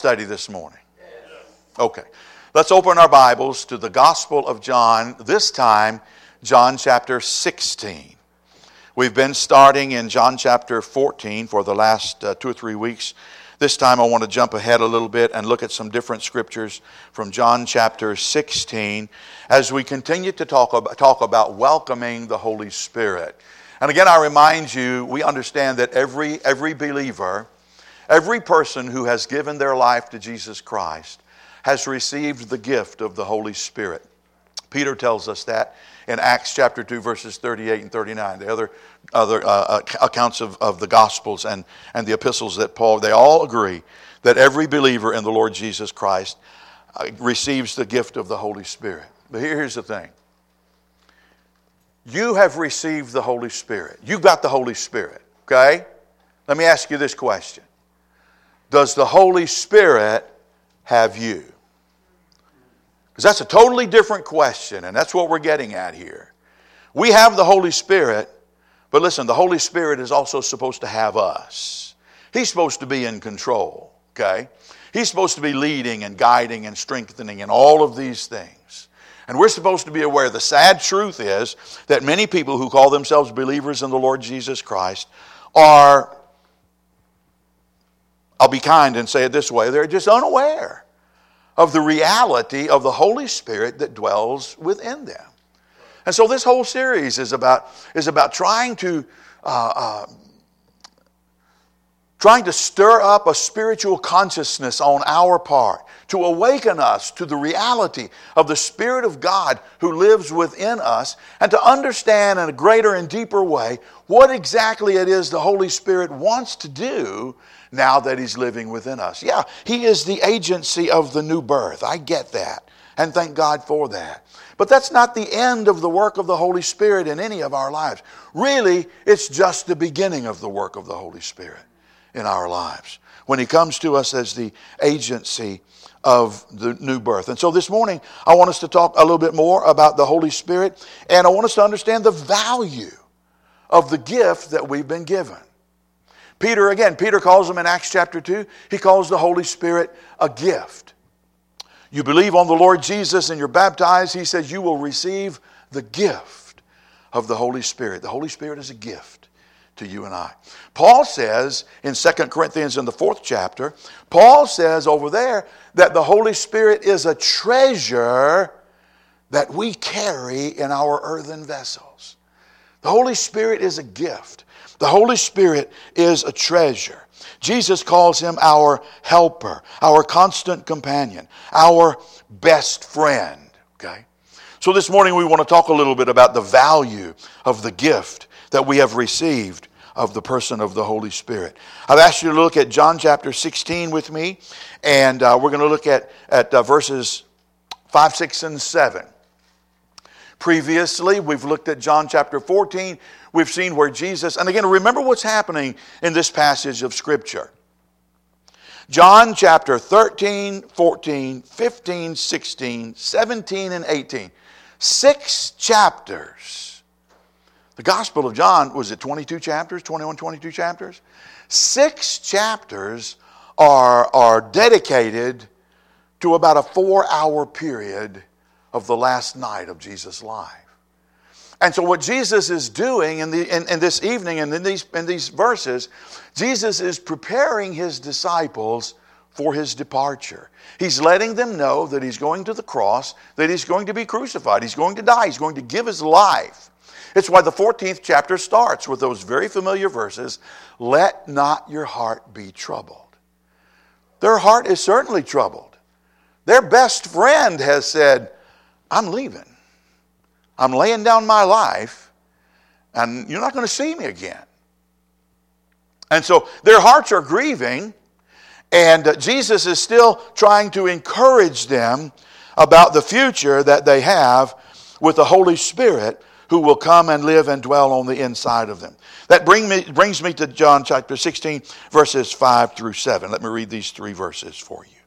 Study this morning. Okay. Let's open our Bibles to the Gospel of John, this time John chapter 16. We've been starting in John chapter 14 for the last 2 or 3 weeks. This time I want to jump ahead a little bit and look at some different scriptures from John chapter 16 as we continue to talk about welcoming the Holy Spirit. And again, I remind you, we understand that every believer, every person who has given their life to Jesus Christ has received the gift of the Holy Spirit. Peter tells us that in Acts chapter 2, verses 38 and 39. The other accounts of the Gospels and the epistles that Paul, they all agree that every believer in the Lord Jesus Christ receives the gift of the Holy Spirit. But here's the thing. You have received the Holy Spirit. You've got the Holy Spirit, okay? Let me ask you this question. Does the Holy Spirit have you? Because that's a totally different question, and that's what we're getting at here. We have the Holy Spirit, but listen, the Holy Spirit is also supposed to have us. He's supposed to be in control, okay? He's supposed to be leading and guiding and strengthening and all of these things. And we're supposed to be aware. The sad truth is that many people who call themselves believers in the Lord Jesus Christ are, I'll be kind and say it this way, they're just unaware of the reality of the Holy Spirit that dwells within them. And so this whole series is about trying to stir up a spiritual consciousness on our part, to awaken us to the reality of the Spirit of God who lives within us, and to understand in a greater and deeper way what exactly it is the Holy Spirit wants to do now that He's living within us. Yeah, He is the agency of the new birth. I get that. And thank God for that. But that's not the end of the work of the Holy Spirit in any of our lives. Really, it's just the beginning of the work of the Holy Spirit in our lives, when He comes to us as the agency of the new birth. And so this morning, I want us to talk a little bit more about the Holy Spirit, and I want us to understand the value of the gift that we've been given. Peter calls Him in Acts chapter 2, he calls the Holy Spirit a gift. You believe on the Lord Jesus and you're baptized, he says you will receive the gift of the Holy Spirit. The Holy Spirit is a gift to you and I. Paul says in 2 Corinthians in the 4th chapter, Paul says over there that the Holy Spirit is a treasure that we carry in our earthen vessels. The Holy Spirit is a gift. The Holy Spirit is a treasure. Jesus calls Him our helper, our constant companion, our best friend. Okay? So this morning we want to talk a little bit about the value of the gift that we have received of the person of the Holy Spirit. I've asked you to look at John chapter 16 with me, and we're going to look at verses 5, 6, and 7. Previously, we've looked at John chapter 14. We've seen where Jesus, and again, remember what's happening in this passage of Scripture. John chapter 13, 14, 15, 16, 17, and 18. 6 chapters. The Gospel of John, was it 22 chapters? 21, 22 chapters? 6 chapters are dedicated to about a 4-hour period of the last night of Jesus' life. And so what Jesus is doing in this evening and in these verses, Jesus is preparing His disciples for His departure. He's letting them know that He's going to the cross, that He's going to be crucified, He's going to die, He's going to give His life. It's why the 14th chapter starts with those very familiar verses, let not your heart be troubled. Their heart is certainly troubled. Their best friend has said, I'm leaving. I'm laying down my life, and you're not going to see me again. And so their hearts are grieving, and Jesus is still trying to encourage them about the future that they have with the Holy Spirit who will come and live and dwell on the inside of them. That brings me to John chapter 16, verses 5 through 7. Let me read these 3 verses for you.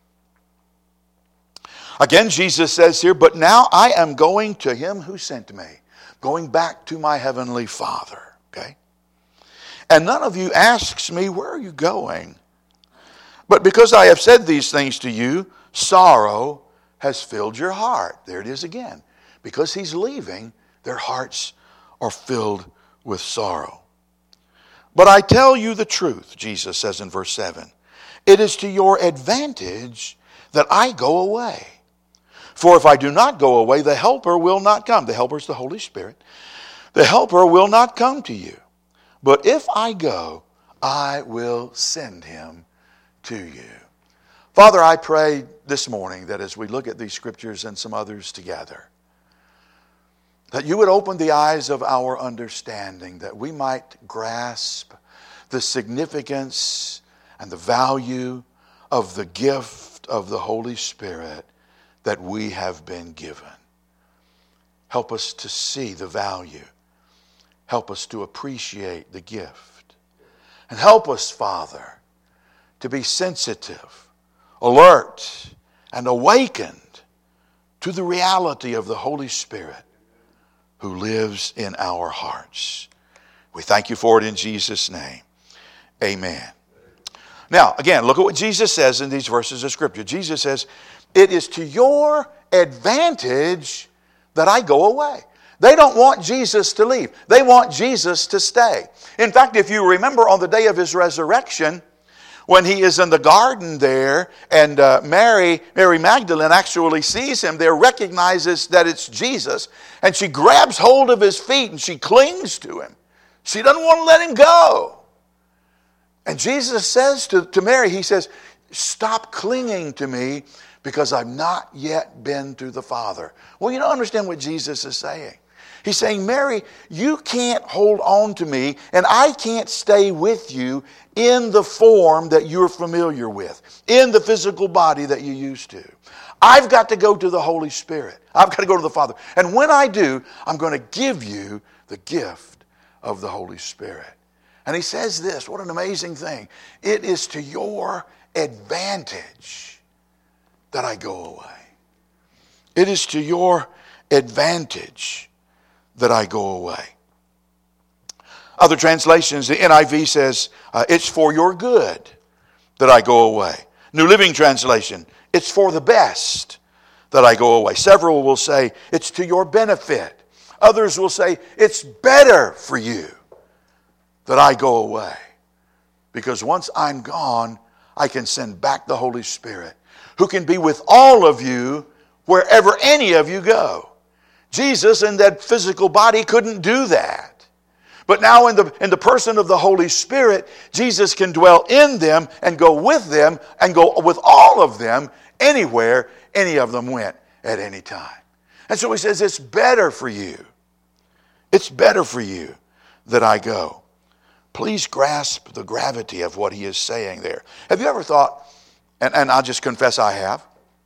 Again, Jesus says here, but now I am going to Him who sent me, going back to my heavenly Father. Okay? And none of you asks me, where are you going? But because I have said these things to you, sorrow has filled your heart. There it is again. Because he's leaving, their hearts are filled with sorrow. But I tell you the truth, Jesus says in verse 7. It is to your advantage that I go away. For if I do not go away, the Helper will not come. The Helper is the Holy Spirit. The Helper will not come to you. But if I go, I will send him to you. Father, I pray this morning that as we look at these scriptures and some others together, that you would open the eyes of our understanding, that we might grasp the significance and the value of the gift of the Holy Spirit that we have been given. Help us to see the value. Help us to appreciate the gift. And help us, Father, to be sensitive, alert, and awakened to the reality of the Holy Spirit who lives in our hearts. We thank you for it in Jesus' name. Amen. Now, again, look at what Jesus says in these verses of Scripture. Jesus says, it is to your advantage that I go away. They don't want Jesus to leave. They want Jesus to stay. In fact, if you remember on the day of his resurrection, when he is in the garden there, and Mary Magdalene actually sees him there, recognizes that it's Jesus, and she grabs hold of his feet and she clings to him. She doesn't want to let him go. And Jesus says to Mary, he says, stop clinging to me because I've not yet been to the Father. Well, you don't understand what Jesus is saying. He's saying, Mary, you can't hold on to me, and I can't stay with you in the form that you're familiar with, in the physical body that you used to. I've got to go to the Holy Spirit. I've got to go to the Father. And when I do, I'm going to give you the gift of the Holy Spirit. And he says this, what an amazing thing. It is to your advantage that I go away. It is to your advantage that I go away. Other translations, the NIV says, it's for your good that I go away. New Living Translation, it's for the best that I go away. Several will say, it's to your benefit. Others will say, it's better for you that I go away. Because once I'm gone, I can send back the Holy Spirit, who can be with all of you wherever any of you go. Jesus in that physical body couldn't do that. But now in the person of the Holy Spirit, Jesus can dwell in them and go with them and go with all of them anywhere any of them went at any time. And so he says, it's better for you. It's better for you that I go. Please grasp the gravity of what he is saying there. Have you ever thought, and I'll just confess I have.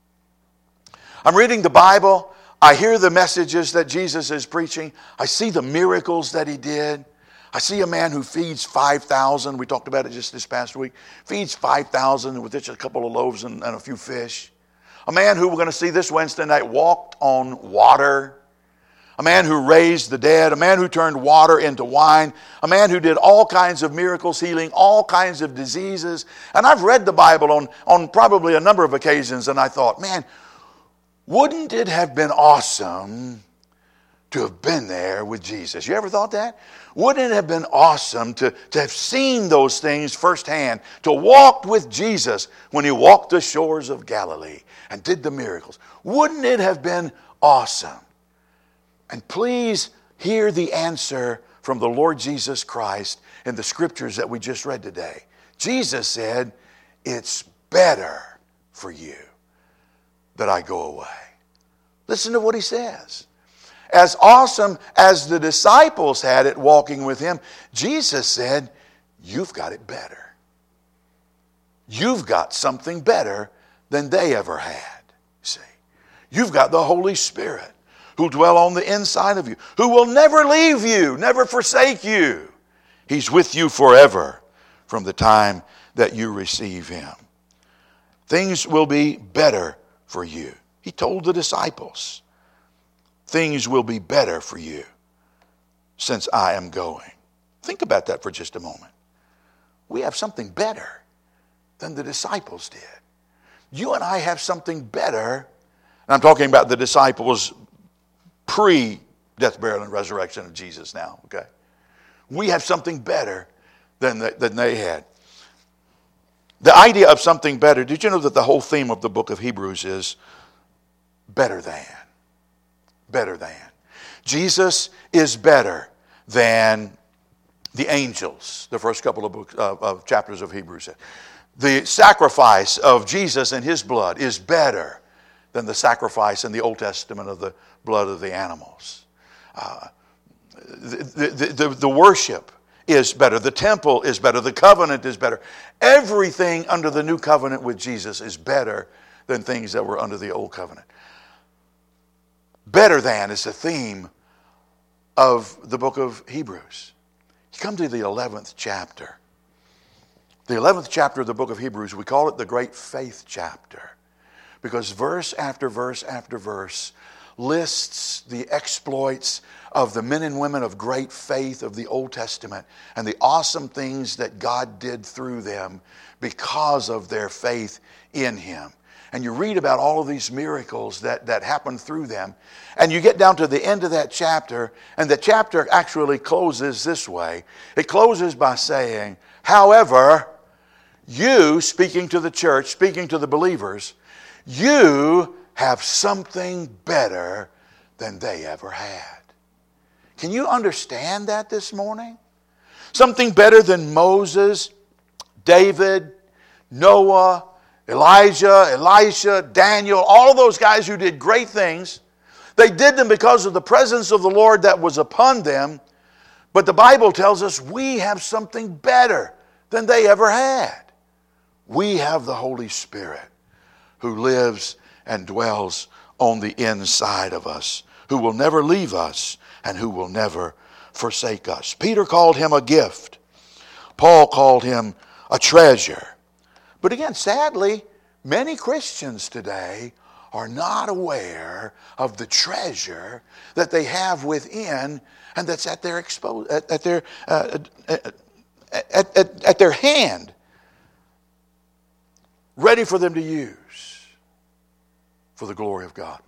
I'm reading the Bible. I hear the messages that Jesus is preaching. I see the miracles that he did. I see a man who feeds 5,000. We talked about it just this past week. Feeds 5,000 with just a couple of loaves and a few fish. A man who we're going to see this Wednesday night walked on water. A man who raised the dead. A man who turned water into wine. A man who did all kinds of miracles, healing all kinds of diseases. And I've read the Bible on probably a number of occasions, and I thought, man, wouldn't it have been awesome to have been there with Jesus? You ever thought that? Wouldn't it have been awesome to have seen those things firsthand, to walk with Jesus when he walked the shores of Galilee and did the miracles? Wouldn't it have been awesome? And please hear the answer from the Lord Jesus Christ in the scriptures that we just read today. Jesus said, it's better for you that I go away. Listen to what he says. As awesome as the disciples had it walking with him, Jesus said, you've got it better. You've got something better than they ever had. See, you've got the Holy Spirit who dwell on the inside of you, who will never leave you, never forsake you. He's with you forever from the time that you receive him. Things will be better for you. He told the disciples, things will be better for you since I am going. Think about that for just a moment. We have something better than the disciples did. You and I have something better. And I'm talking about the disciples pre-death, burial, and resurrection of Jesus now, okay? We have something better than they had. The idea of something better, did you know that the whole theme of the book of Hebrews is better than? Better than. Jesus is better than the angels, the first couple of chapters of Hebrews said. The sacrifice of Jesus and his blood is better than the sacrifice in the Old Testament of the blood of the animals. The worship is better. The temple is better. The covenant is better. Everything under the new covenant with Jesus is better than things that were under the old covenant. Better than is the theme of the book of Hebrews. You come to the 11th chapter. The 11th chapter of the book of Hebrews, we call it the great faith chapter, because verse after verse after verse lists the exploits of the men and women of great faith of the Old Testament and the awesome things that God did through them because of their faith in him. And you read about all of these miracles that happened through them. And you get down to the end of that chapter, and the chapter actually closes this way. It closes by saying, however, you, speaking to the church, speaking to the believers, you have something better than they ever had. Can you understand that this morning? Something better than Moses, David, Noah, Elijah, Elisha, Daniel, all those guys who did great things. They did them because of the presence of the Lord that was upon them. But the Bible tells us we have something better than they ever had. We have the Holy Spirit who lives and dwells on the inside of us, who will never leave us and who will never forsake us. Peter called him a gift. Paul called him a treasure. But again, sadly, many Christians today are not aware of the treasure that they have within and that's at their at their hand, ready for them to use for the glory of God.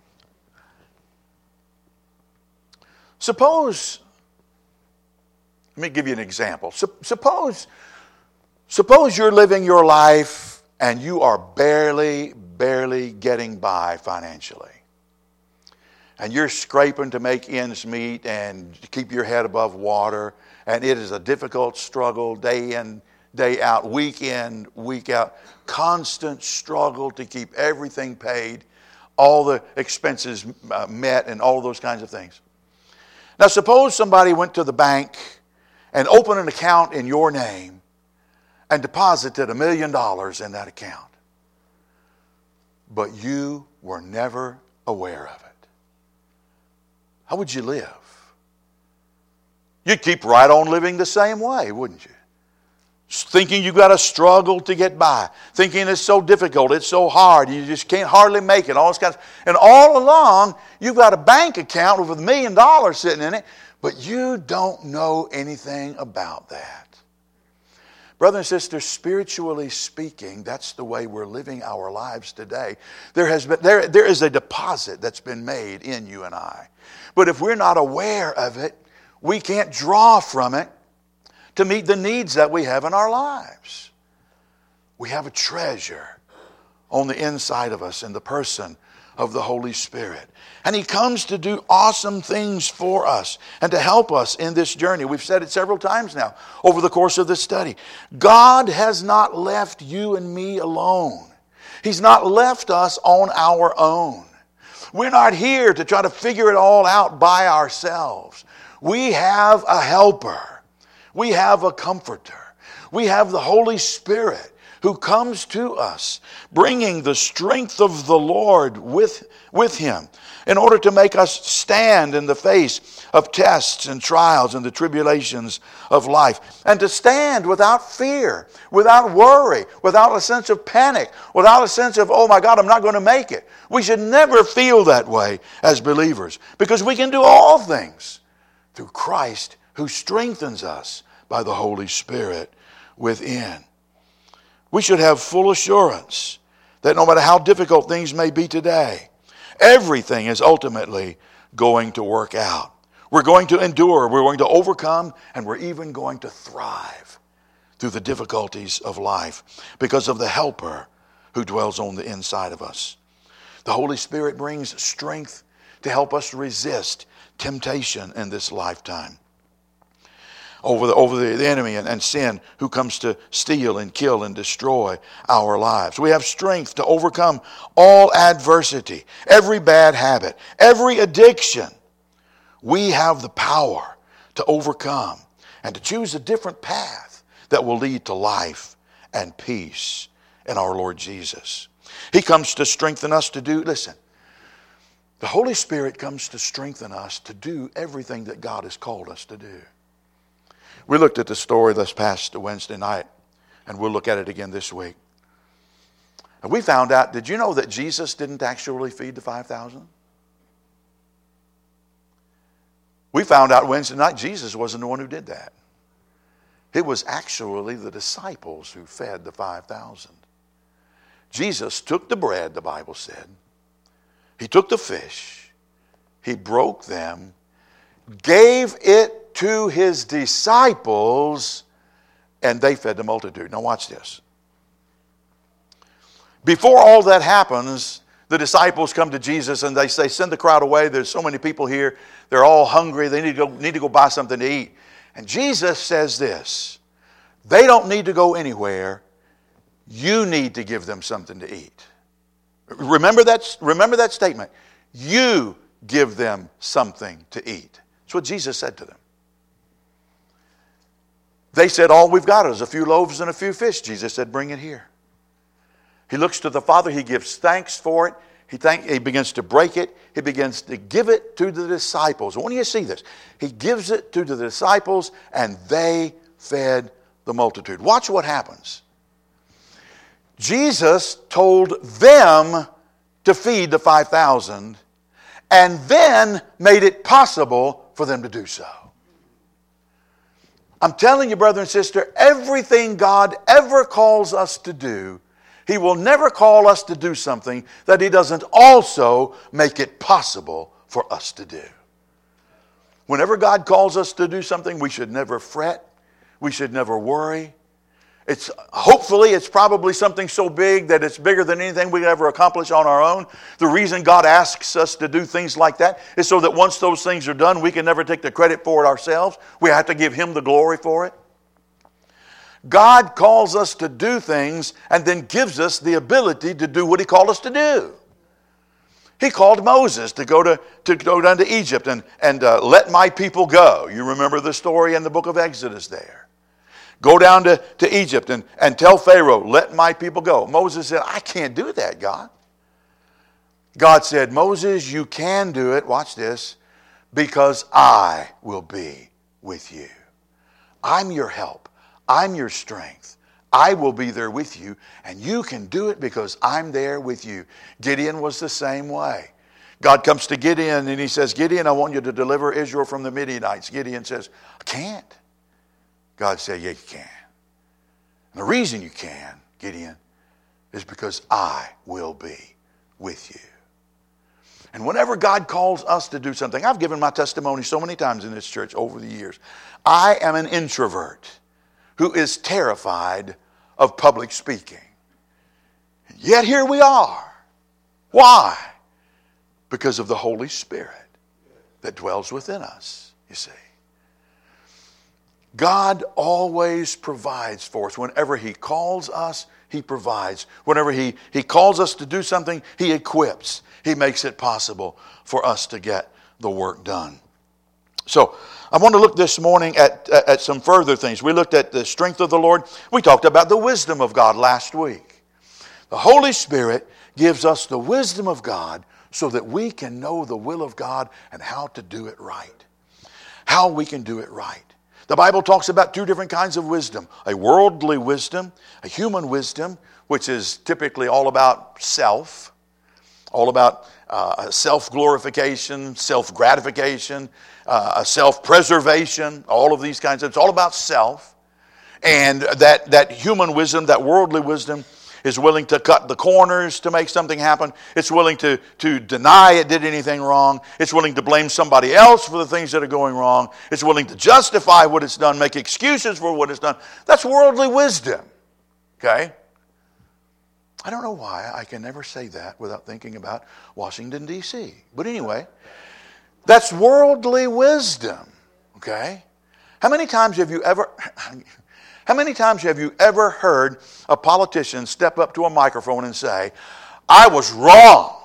Suppose, let me give you an example. Suppose you're living your life and you are barely getting by financially. And you're scraping to make ends meet and keep your head above water. And it is a difficult struggle day in, day out, week in, week out. Constant struggle to keep everything paid, all the expenses met and all those kinds of things. Now suppose somebody went to the bank and opened an account in your name and deposited $1 million in that account. But you were never aware of it. How would you live? You'd keep right on living the same way, wouldn't you? Thinking you've got to struggle to get by. Thinking it's so difficult, it's so hard, you just can't hardly make it. All this kind of, and all along, you've got a bank account with $1 million sitting in it, but you don't know anything about that. Brothers and sisters, spiritually speaking, that's the way we're living our lives today. There is a deposit that's been made in you and I. But if we're not aware of it, we can't draw from it to meet the needs that we have in our lives. We have a treasure on the inside of us in the person of the Holy Spirit. And He comes to do awesome things for us and to help us in this journey. We've said it several times now over the course of this study. God has not left you and me alone. He's not left us on our own. We're not here to try to figure it all out by ourselves. We have a helper. We have a comforter. We have the Holy Spirit who comes to us, bringing the strength of the Lord with Him in order to make us stand in the face of tests and trials and the tribulations of life. And to stand without fear, without worry, without a sense of panic, without a sense of, oh my God, I'm not going to make it. We should never feel that way as believers, because we can do all things through Christ who strengthens us by the Holy Spirit within. We should have full assurance that no matter how difficult things may be today, everything is ultimately going to work out. We're going to endure, we're going to overcome, and we're even going to thrive through the difficulties of life because of the Helper who dwells on the inside of us. The Holy Spirit brings strength to help us resist temptation in this lifetime over the enemy and sin who comes to steal and kill and destroy our lives. We have strength to overcome all adversity, every bad habit, every addiction. We have the power to overcome and to choose a different path that will lead to life and peace in our Lord Jesus. He comes to strengthen us to do, listen, the Holy Spirit comes to strengthen us to do everything that God has called us to do. We looked at the story this past Wednesday night, and we'll look at it again this week. And we found out, did you know that Jesus didn't actually feed the 5,000? We found out Wednesday night Jesus wasn't the one who did that. It was actually the disciples who fed the 5,000. Jesus took the bread, the Bible said. He took the fish. He broke them, gave it to his disciples, and they fed the multitude. Now watch this. Before all that happens, the disciples come to Jesus and they say, send the crowd away. There's so many people here. They're all hungry. They need to go buy something to eat. And Jesus says this, they don't need to go anywhere. You need to give them something to eat. Remember that statement. You give them something to eat. That's what Jesus said to them. They said, all we've got is a few loaves and a few fish. Jesus said, bring it here. He looks to the Father. He gives thanks for it. He begins to break it. He begins to give it to the disciples. I want you to see this. He gives it to the disciples, and they fed the multitude. Watch what happens. Jesus told them to feed the 5,000 and then made it possible for them to do so. I'm telling you, brother and sister, everything God ever calls us to do, He will never call us to do something that He doesn't also make it possible for us to do. Whenever God calls us to do something, we should never fret. We should never worry. Hopefully it's probably something so big that it's bigger than anything we could ever accomplish on our own. The reason God asks us to do things like that is so that once those things are done, we can never take the credit for it ourselves. We have to give Him the glory for it. God calls us to do things and then gives us the ability to do what He called us to do. He called Moses to go down to Egypt and let my people go. You remember the story in the book of Exodus there. Go down to Egypt and tell Pharaoh, let my people go. Moses said, I can't do that, God. God said, Moses, you can do it, watch this, because I will be with you. I'm your help. I'm your strength. I will be there with you, and you can do it because I'm there with you. Gideon was the same way. God comes to Gideon and He says, Gideon, I want you to deliver Israel from the Midianites. Gideon says, I can't. God said, yeah, you can. And the reason you can, Gideon, is because I will be with you. And whenever God calls us to do something, I've given my testimony so many times in this church over the years. I am an introvert who is terrified of public speaking. Yet here we are. Why? Because of the Holy Spirit that dwells within us, you see. God always provides for us. Whenever He calls us, He provides. Whenever He calls us to do something, He equips. He makes it possible for us to get the work done. So, I want to look this morning at some further things. We looked at the strength of the Lord. We talked about the wisdom of God last week. The Holy Spirit gives us the wisdom of God so that we can know the will of God and how to do it right. How we can do it right. The Bible talks about two different kinds of wisdom. A worldly wisdom, a human wisdom, which is typically all about self, all about self-glorification, self-gratification, self-preservation, all of these kinds of, it's all about self. And that human wisdom, that worldly wisdom, is willing to cut the corners to make something happen. It's willing to deny it did anything wrong. It's willing to blame somebody else for the things that are going wrong. It's willing to justify what it's done, make excuses for what it's done. That's worldly wisdom. Okay? I don't know why I can never say that without thinking about Washington, D.C. But anyway, that's worldly wisdom. Okay? How many times have you ever heard a politician step up to a microphone and say, "I was wrong"?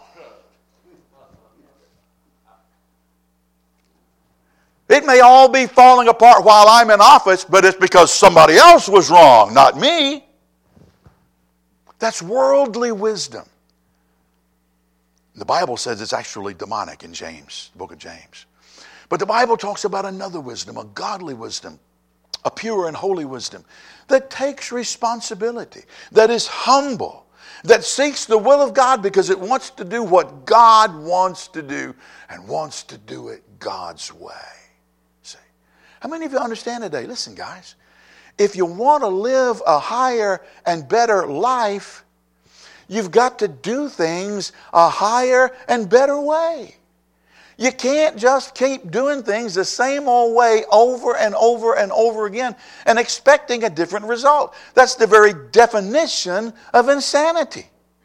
It may all be falling apart while I'm in office, but it's because somebody else was wrong, not me. That's worldly wisdom. The Bible says it's actually demonic in James, the book of James. But the Bible talks about another wisdom, a godly wisdom, a pure and holy wisdom that takes responsibility, that is humble, that seeks the will of God because it wants to do what God wants to do and wants to do it God's way. See? How many of you understand today? Listen, guys. If you want to live a higher and better life, you've got to do things a higher and better way. You can't just keep doing things the same old way over and over and over again and expecting a different result. That's the very definition of insanity.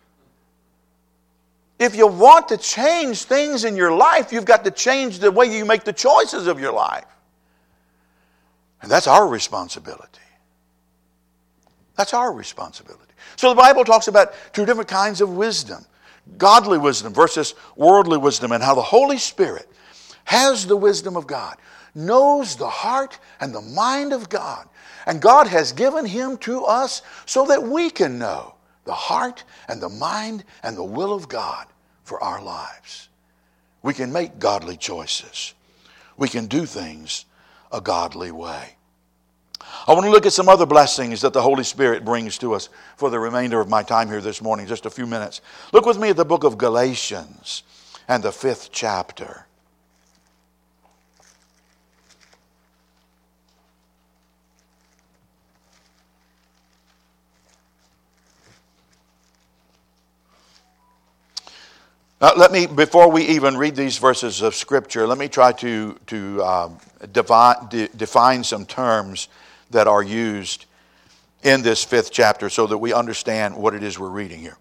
If you want to change things in your life, you've got to change the way you make the choices of your life. And that's our responsibility. That's our responsibility. So the Bible talks about two different kinds of wisdom. Godly wisdom versus worldly wisdom, and how the Holy Spirit has the wisdom of God, knows the heart and the mind of God. And God has given Him to us so that we can know the heart and the mind and the will of God for our lives. We can make godly choices. We can do things a godly way. I want to look at some other blessings that the Holy Spirit brings to us for the remainder of my time here this morning, just a few minutes. Look with me at the book of Galatians and the 5th chapter. Before we even read these verses of Scripture, let me try to define some terms that are used in this 5th chapter so that we understand what it is we're reading here.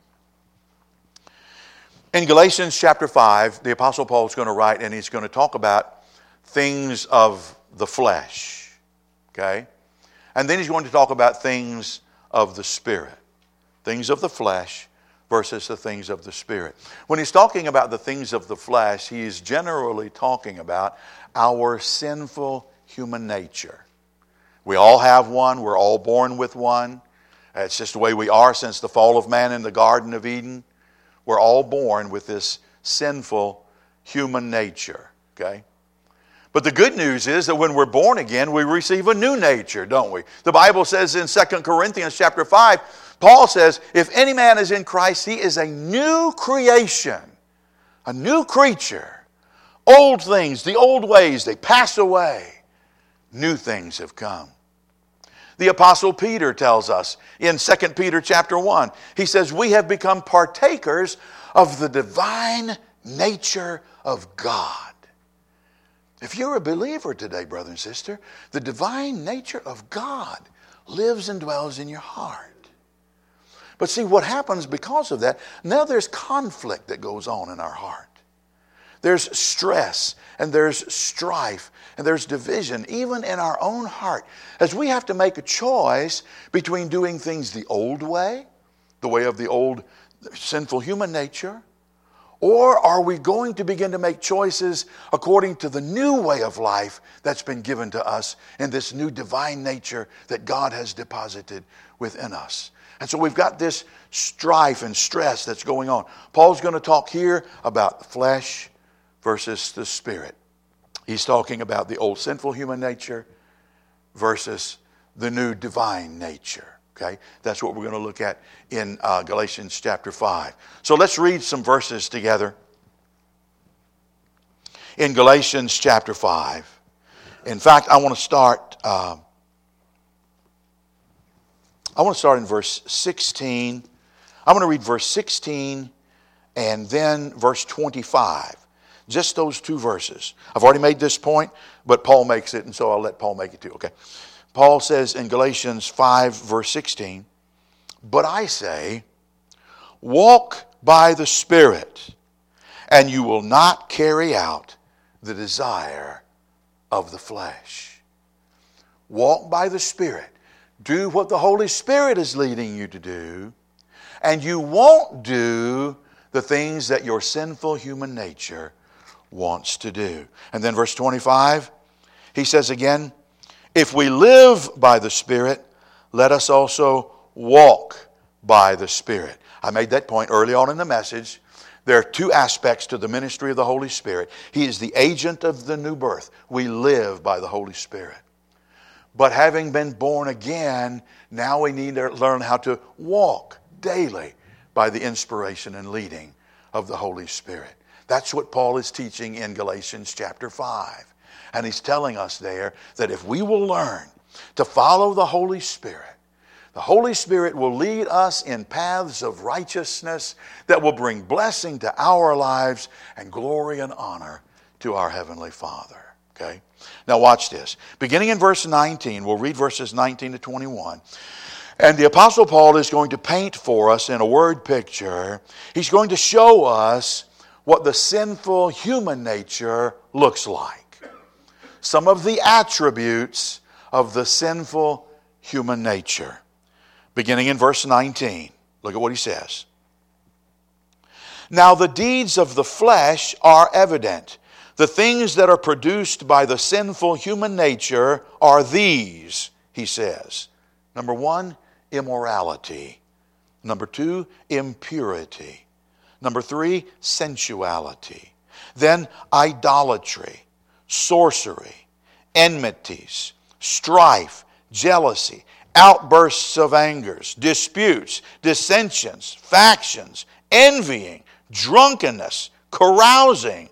In Galatians chapter 5, the Apostle Paul is going to write, and he's going to talk about things of the flesh. Okay? And then he's going to talk about things of the Spirit. Things of the flesh versus the things of the Spirit. When he's talking about the things of the flesh, he is generally talking about our sinful human nature. We all have one. We're all born with one. It's just the way we are since the fall of man in the Garden of Eden. We're all born with this sinful human nature. Okay? But the good news is that when we're born again, we receive a new nature, don't we? The Bible says in 2 Corinthians chapter 5, Paul says, if any man is in Christ, he is a new creation, a new creature. Old things, the old ways, they pass away. New things have come. The Apostle Peter tells us in 2 Peter chapter 1, he says, we have become partakers of the divine nature of God. If you're a believer today, brother and sister, the divine nature of God lives and dwells in your heart. But see, what happens because of that, now there's conflict that goes on in our heart. There's stress, and there's strife, and there's division, even in our own heart, as we have to make a choice between doing things the old way, the way of the old sinful human nature, or are we going to begin to make choices according to the new way of life that's been given to us in this new divine nature that God has deposited within us? And so we've got this strife and stress that's going on. Paul's going to talk here about the flesh versus the Spirit. He's talking about the old sinful human nature versus the new divine nature. Okay, that's what we're going to look at in Galatians chapter 5. So let's read some verses together. In Galatians chapter 5. In fact, I want to start I want to start in verse 16. I'm going to read verse 16 and then verse 25. Just those two verses. I've already made this point, but Paul makes it, and so I'll let Paul make it too. Okay. Paul says in Galatians 5, verse 16, "But I say, walk by the Spirit, and you will not carry out the desire of the flesh." Walk by the Spirit. Do what the Holy Spirit is leading you to do, and you won't do the things that your sinful human nature wants to do. And then verse 25, he says again, "If we live by the Spirit, let us also walk by the Spirit." I made that point early on in the message. There are two aspects to the ministry of the Holy Spirit. He is the agent of the new birth. We live by the Holy Spirit. But having been born again, now we need to learn how to walk daily by the inspiration and leading of the Holy Spirit. That's what Paul is teaching in Galatians chapter 5. And he's telling us there that if we will learn to follow the Holy Spirit will lead us in paths of righteousness that will bring blessing to our lives and glory and honor to our Heavenly Father. Okay? Now watch this. Beginning in verse 19, we'll read verses 19 to 21. And the Apostle Paul is going to paint for us in a word picture. He's going to show us what the sinful human nature looks like. Some of the attributes of the sinful human nature. Beginning in verse 19. Look at what he says. "Now the deeds of the flesh are evident. The things that are produced by the sinful human nature are these," he says. Number one, immorality. Number two, impurity. Number three, sensuality. Then idolatry, sorcery, enmities, strife, jealousy, outbursts of angers, disputes, dissensions, factions, envying, drunkenness, carousing,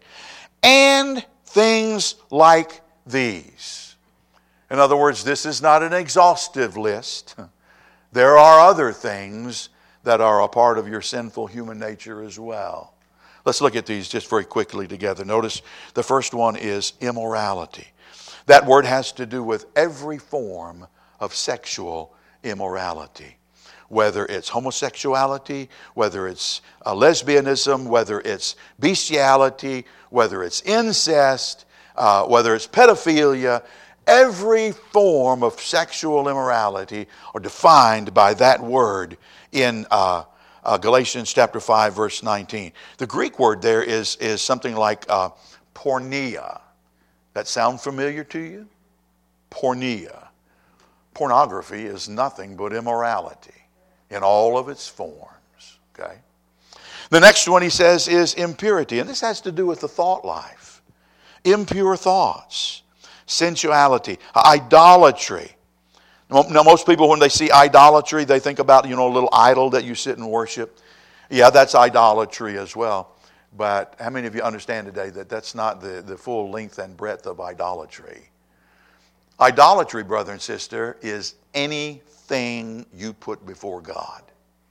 and things like these. In other words, this is not an exhaustive list. There are other things that are a part of your sinful human nature as well. Let's look at these just very quickly together. Notice the first one is immorality. That word has to do with every form of sexual immorality. Whether it's homosexuality, whether it's lesbianism, whether it's bestiality, whether it's incest, whether it's pedophilia, every form of sexual immorality are defined by that word in Galatians chapter 5, verse 19. The Greek word there is something like porneia. That sound familiar to you? Porneia. Pornography is nothing but immorality in all of its forms. Okay? The next one he says is impurity. And this has to do with the thought life. Impure thoughts. Sensuality. Idolatry. Now most people, when they see idolatry, they think about, a little idol that you sit and worship. Yeah, that's idolatry as well. But how many of you understand today that that's not the full length and breadth of idolatry? Idolatry, brother and sister, is anything you put before God.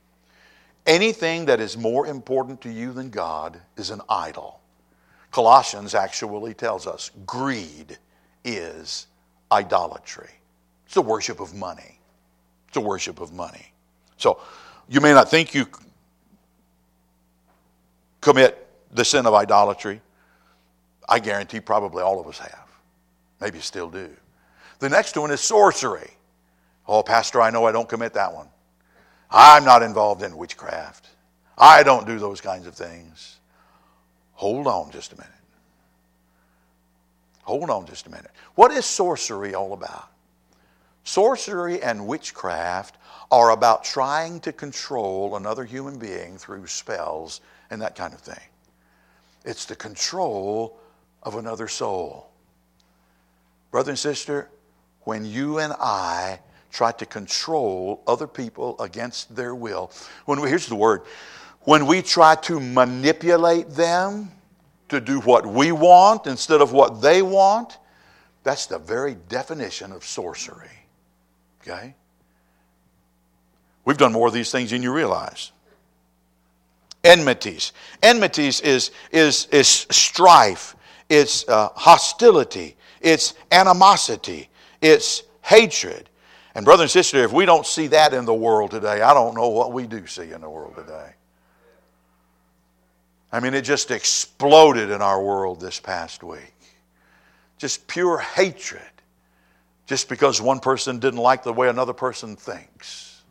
Anything that is more important to you than God is an idol. Colossians actually tells us greed is idolatry. It's the worship of money. It's the worship of money. So you may not think you commit the sin of idolatry. I guarantee probably all of us have. Maybe you still do. The next one is sorcery. Oh, Pastor, I know I don't commit that one. I'm not involved in witchcraft. I don't do those kinds of things. Hold on just a minute. Hold on just a minute. What is sorcery all about? Sorcery and witchcraft are about trying to control another human being through spells and that kind of thing. It's the control of another soul. Brother and sister, when you and I try to control other people against their will, here's the word, when we try to manipulate them to do what we want instead of what they want, that's the very definition of sorcery. Okay? We've done more of these things than you realize. Enmities. Enmities is strife. It's hostility. It's animosity. It's hatred. And brother and sister, if we don't see that in the world today, I don't know what we do see in the world today. I mean, it just exploded in our world this past week. Just pure hatred. Just because one person didn't like the way another person thinks.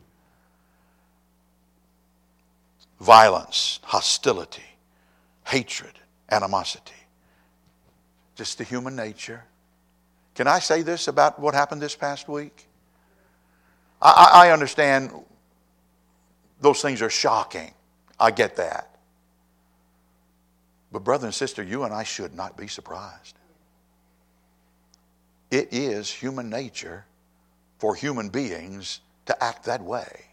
Violence, hostility, hatred, animosity. Just the human nature. Can I say this about what happened this past week? I understand those things are shocking. I get that. But brother and sister, you and I should not be surprised. It is human nature for human beings to act that way.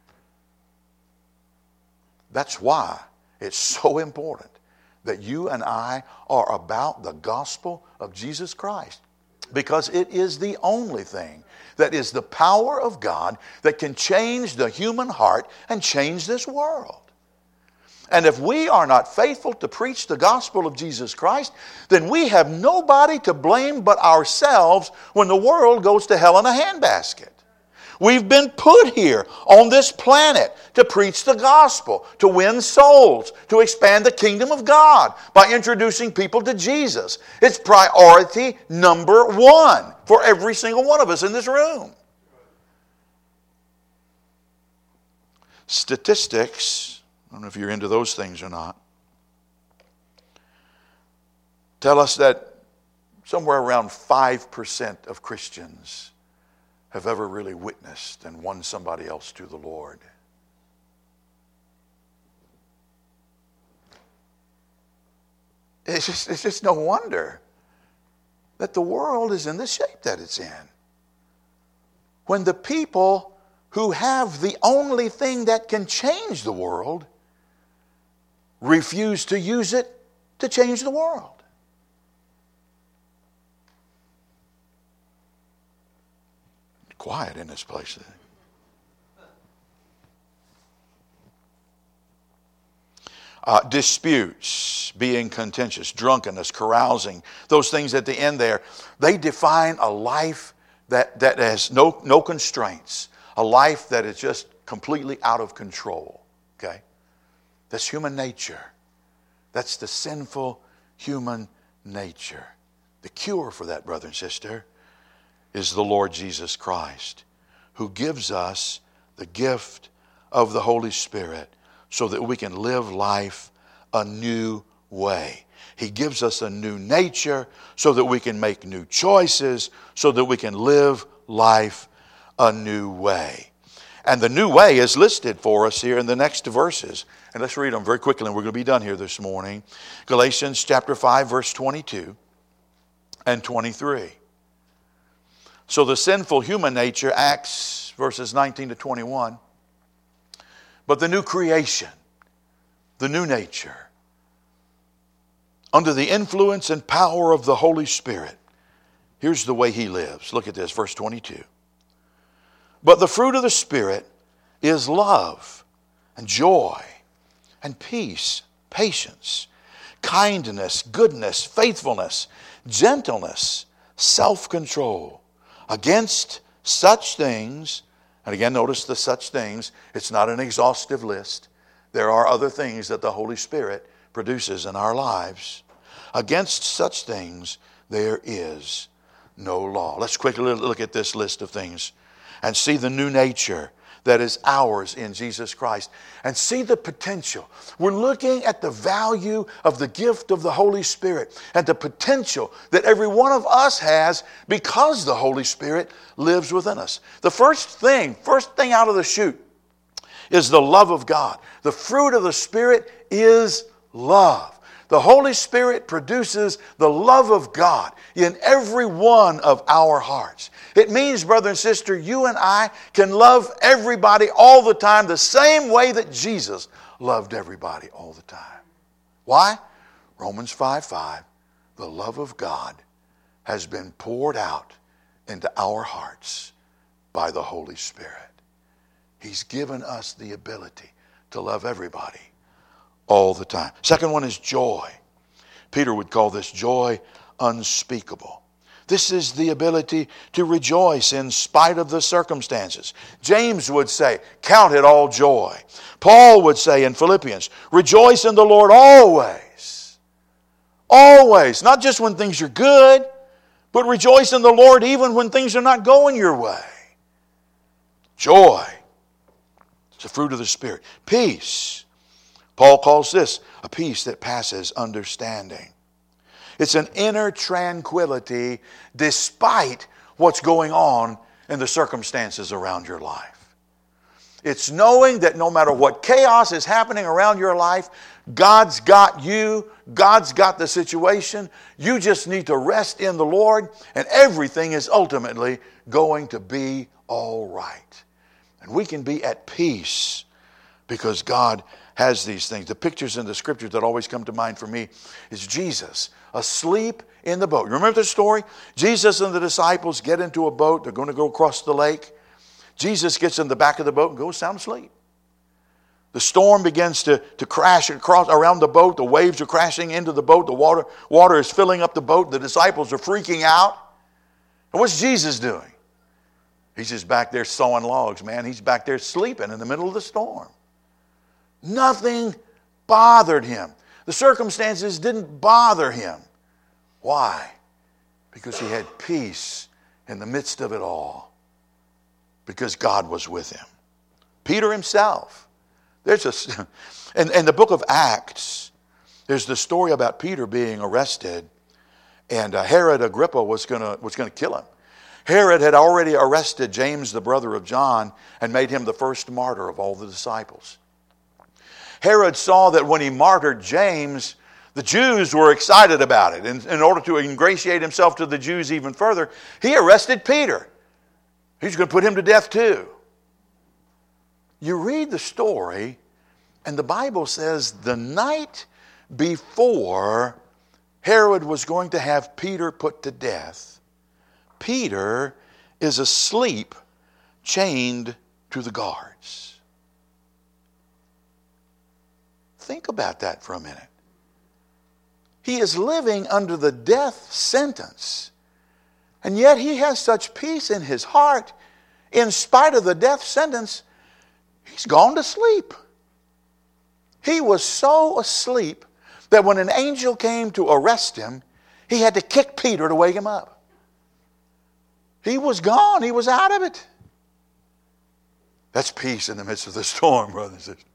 That's why it's so important that you and I are about the gospel of Jesus Christ. Because it is the only thing that is the power of God that can change the human heart and change this world. And if we are not faithful to preach the gospel of Jesus Christ, then we have nobody to blame but ourselves when the world goes to hell in a handbasket. We've been put here on this planet to preach the gospel, to win souls, to expand the kingdom of God by introducing people to Jesus. It's priority number one for every single one of us in this room. Statistics, I don't know if you're into those things or not, tell us that somewhere around 5% of Christians have ever really witnessed and won somebody else to the Lord. It's just no wonder that the world is in the shape that it's in. When the people who have the only thing that can change the world refuse to use it to change the world. Quiet in this place. Disputes, being contentious, drunkenness, carousing, those things at the end there, they define a life that has no constraints, a life that is just completely out of control. Okay? That's human nature. That's the sinful human nature. The cure for that, brother and sister, is the Lord Jesus Christ, who gives us the gift of the Holy Spirit so that we can live life a new way. He gives us a new nature so that we can make new choices, so that we can live life a new way. And the new way is listed for us here in the next verses. And let's read them very quickly, and we're going to be done here this morning. Galatians chapter 5, verse 22 and 23. So the sinful human nature acts, verses 19 to 21. But the new creation, the new nature, under the influence and power of the Holy Spirit, here's the way he lives. Look at this, verse 22. But the fruit of the Spirit is love and joy and peace, patience, kindness, goodness, faithfulness, gentleness, self-control. Against such things, and again notice the such things, it's not an exhaustive list. There are other things that the Holy Spirit produces in our lives. Against such things there is no law. Let's quickly look at this list of things and see the new nature that is ours in Jesus Christ and see the potential. We're looking at the value of the gift of the Holy Spirit and the potential that every one of us has because the Holy Spirit lives within us. The first thing out of the chute is the love of God. The fruit of the Spirit is love. The Holy Spirit produces the love of God in every one of our hearts. It means, brother and sister, you and I can love everybody all the time the same way that Jesus loved everybody all the time. Why? Romans 5:5, the love of God has been poured out into our hearts by the Holy Spirit. He's given us the ability to love everybody all the time. Second one is joy. Peter would call this joy unspeakable. This is the ability to rejoice in spite of the circumstances. James would say, count it all joy. Paul would say in Philippians, rejoice in the Lord always. Always. Not just when things are good, but rejoice in the Lord even when things are not going your way. Joy. It's a fruit of the Spirit. Peace. Paul calls this a peace that passes understanding. It's an inner tranquility despite what's going on in the circumstances around your life. It's knowing that no matter what chaos is happening around your life, God's got you, God's got the situation. You just need to rest in the Lord, and everything is ultimately going to be all right. And we can be at peace because God has these things. The pictures in the Scriptures that always come to mind for me is Jesus asleep in the boat. You remember the story? Jesus and the disciples get into a boat. They're going to go across the lake. Jesus gets in the back of the boat and goes sound asleep. The storm begins to crash across around the boat. The waves are crashing into the boat. The water is filling up the boat. The disciples are freaking out. And what's Jesus doing? He's just back there sawing logs, man. He's back there sleeping in the middle of the storm. Nothing bothered him. The circumstances didn't bother him. Why? Because he had peace in the midst of it all. Because God was with him. Peter himself. In the book of Acts, there's the story about Peter being arrested, and Herod Agrippa was going to kill him. Herod had already arrested James, the brother of John, and made him the first martyr of all the disciples. Herod saw that when he martyred James, the Jews were excited about it. And in order to ingratiate himself to the Jews even further, he arrested Peter. He's going to put him to death too. You read the story, and the Bible says the night before Herod was going to have Peter put to death, Peter is asleep, chained to the guards. Think about that for a minute. He is living under the death sentence, and yet he has such peace in his heart. In spite of the death sentence, he's gone to sleep. He was so asleep that when an angel came to arrest him, he had to kick Peter to wake him up. He was gone. He was out of it. That's peace in the midst of the storm, brothers and sisters.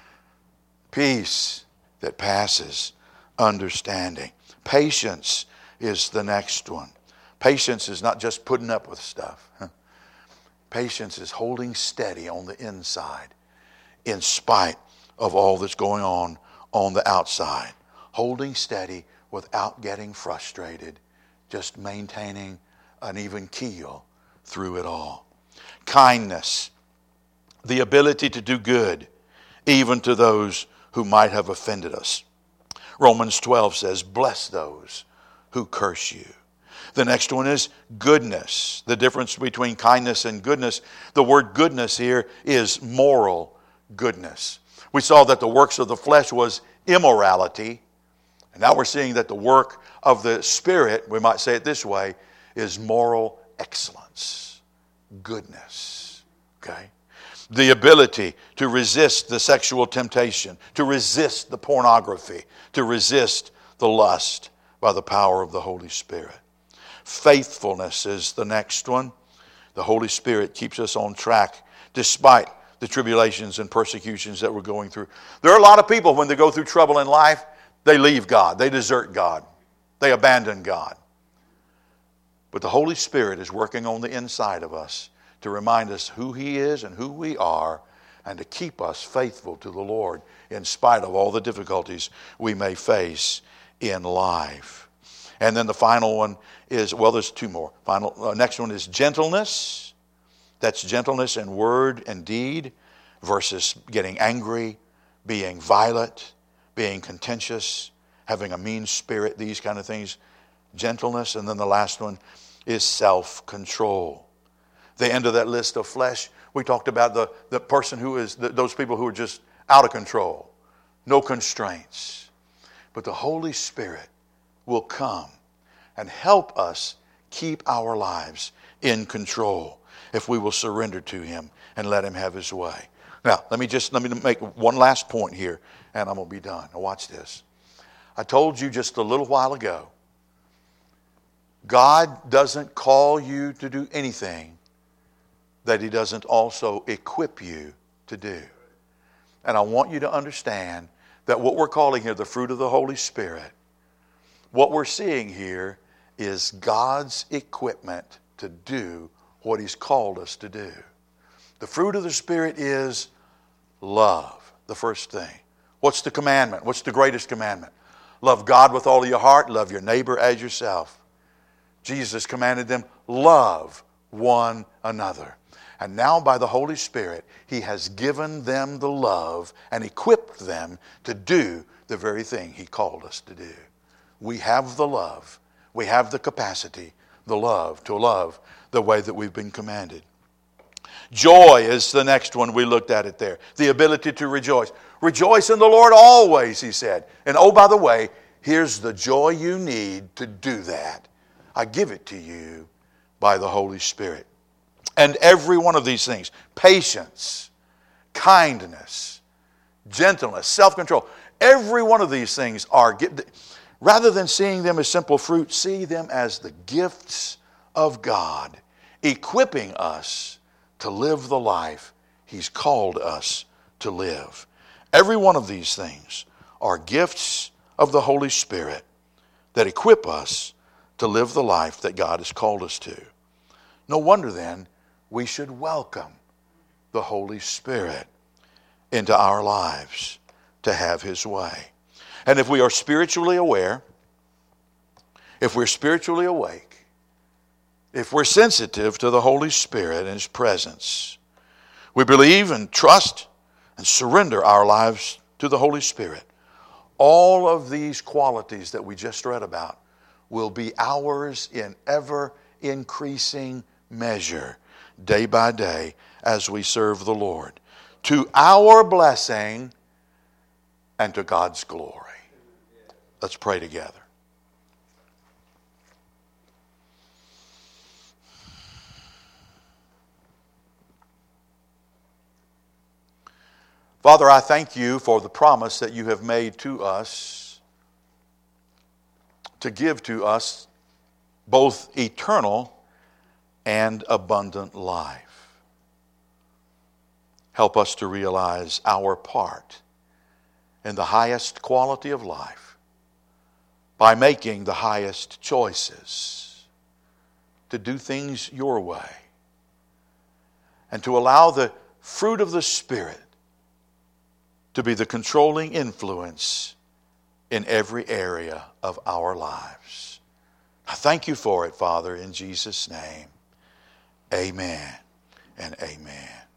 Peace that passes understanding. Patience is the next one. Patience is not just putting up with stuff. Patience is holding steady on the inside in spite of all that's going on the outside. Holding steady without getting frustrated. Just maintaining an even keel through it all. Kindness. The ability to do good even to those who might have offended us. Romans 12 says, bless those who curse you. The next one is goodness. The difference between kindness and goodness. The word goodness here is moral goodness. We saw that the works of the flesh was immorality. And now we're seeing that the work of the Spirit, we might say it this way, is moral excellence. Goodness. Okay? The ability to resist the sexual temptation, to resist the pornography, to resist the lust by the power of the Holy Spirit. Faithfulness is the next one. The Holy Spirit keeps us on track despite the tribulations and persecutions that we're going through. There are a lot of people, when they go through trouble in life, they leave God. They desert God. They abandon God. But the Holy Spirit is working on the inside of us to remind us who He is and who we are, and to keep us faithful to the Lord in spite of all the difficulties we may face in life. And then the final one is, well, there's two more. Next one is gentleness. That's gentleness in word and deed versus getting angry, being violent, being contentious, having a mean spirit, these kind of things. Gentleness. And then the last one is self-control. The end of that list of flesh We talked about the person who is, those people who are just out of control. No constraints. But the Holy Spirit will come and help us keep our lives in control if we will surrender to Him and let Him have His way. Now, let me make one last point here, and I'm going to be done. Now watch this. I told you just a little while ago, God doesn't call you to do anything that He doesn't also equip you to do. And I want you to understand that what we're calling here the fruit of the Holy Spirit, what we're seeing here is God's equipment to do what He's called us to do. The fruit of the Spirit is love, the first thing. What's the commandment? What's the greatest commandment? Love God with all of your heart, love your neighbor as yourself. Jesus commanded them, love one another. And now by the Holy Spirit, He has given them the love and equipped them to do the very thing He called us to do. We have the love. We have the capacity, the love, to love the way that we've been commanded. Joy is the next one. We looked at it there. The ability to rejoice. Rejoice in the Lord always, He said. And oh, by the way, here's the joy you need to do that. I give it to you by the Holy Spirit. And every one of these things, patience, kindness, gentleness, self-control, every one of these things are, rather than seeing them as simple fruit, see them as the gifts of God, equipping us to live the life He's called us to live. Every one of these things are gifts of the Holy Spirit that equip us to live the life that God has called us to. No wonder then we should welcome the Holy Spirit into our lives to have His way. And if we are spiritually aware, if we're spiritually awake, if we're sensitive to the Holy Spirit and His presence, we believe and trust and surrender our lives to the Holy Spirit, all of these qualities that we just read about will be ours in ever increasing measure, day by day, as we serve the Lord, to our blessing and to God's glory. Let's pray together. Father, I thank You for the promise that You have made to us to give to us both eternal and abundant life. Help us to realize our part in the highest quality of life by making the highest choices to do things Your way and to allow the fruit of the Spirit to be the controlling influence in every area of our lives. I thank You for it, Father, in Jesus' name. Amen and amen.